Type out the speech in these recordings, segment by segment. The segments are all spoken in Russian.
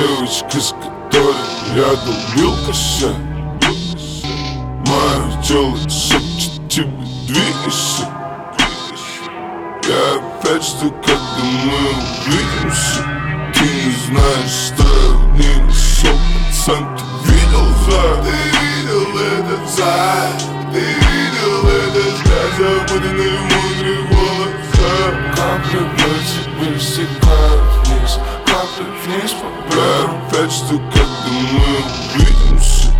Девочка, с которой я долбил кося, мое тело шепчет тебе двигайся. Я опять жду, когда мы увидимся. Ты не знаешь, что я не нашел, пацан, ты видел зад? Ты видел этот зад? Ты видел этот взгляд, запутанный в мудрых волосах? Капли по тебе стекают вниз, капли вниз по бедру. Я опять жду, когда мы увидимся.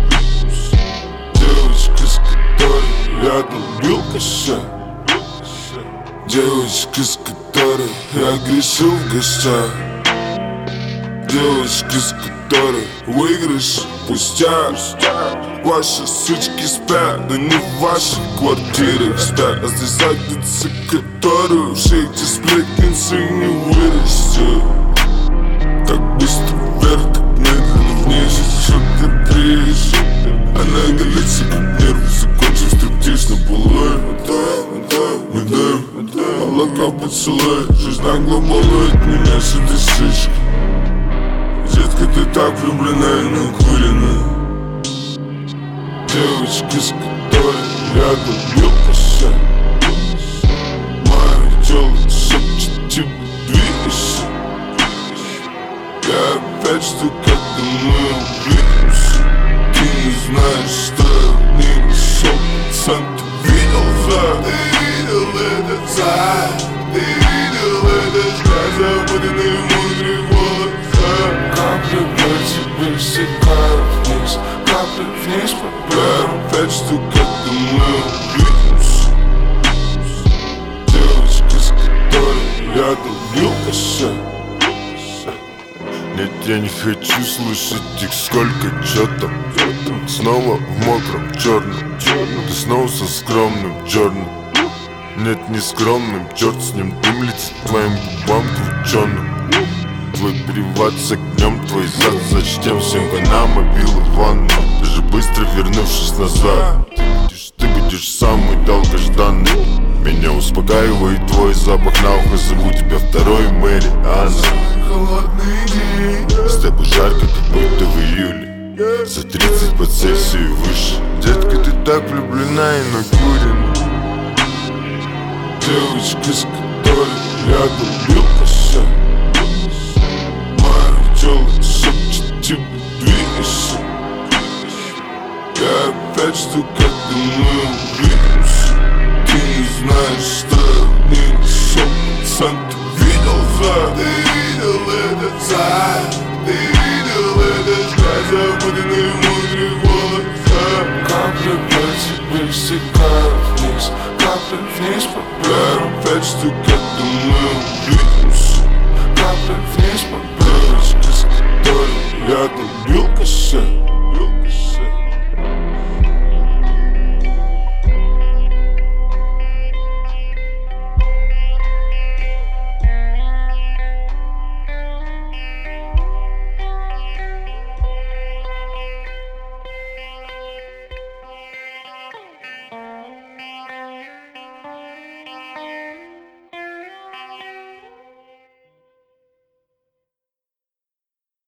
Девочка, с которой я долбил кося, девочка, с которой я грешил в гостях, девочка, с которой выигрыш пустяк. Ваши сучки спят, но не в ваших квартирах спят. А здесь задница, которую все эти сплетницы не вырастет. Так быстро вверх, так медленно вниз, еще ты тришь. Она голится, как нервы, закончив стриптиз на полу. Мы даем молока поцелуй. Жизнь нагло балует меня с этой сучкой. Детка, ты так влюблена и накурена. Девочка, с которой я долбил кося, мое тело шепчет тебе двигайся. Я опять жду, когда мы увидимся. Ты не знаешь, что я не нашел, пацан, ты видел зад? Ты видел этот зад? Ты видел этот взгляд, запутанный в мудрых волосах? Капли по тебе стекают вниз, капли вниз по бедру. Я опять жду, когда мы увидимся. Девочка, с которой я долбил кося. Нет, я не хочу слышать их, сколько чё там. Снова в мокром черном, ты снова со скромным черным. Нет, не скромным, черт с ним, дым летит твоим губам крученым. Твой приват с огнем, твой зад зачтем всем война, мобилы в ванну. Даже быстро вернувшись назад, ты будешь самый долгожданный. Меня успокаивает твой запах на ухо, зову тебя второй Мэри Анна. Холодный день, с тобой жарко, как будто в июле, за 30 по Цельсию выше. Детка, ты так влюблена и накурена. девочка, с которой я долбил кося, мое тело шепчет тебе двигайся. Я опять жду, когда мы увидимся. Ты не знаешь, что я не нашел, пацан, ты видел зад? Ты видел этот зад? Ты видел этот взгляд, запутанный в мудрых волосах? Капли по тебе стекают вниз, капли вниз по бедру. Я опять жду, когда мы увидимся. Капли вниз по бедру. Девочка, с которой я долбил кося,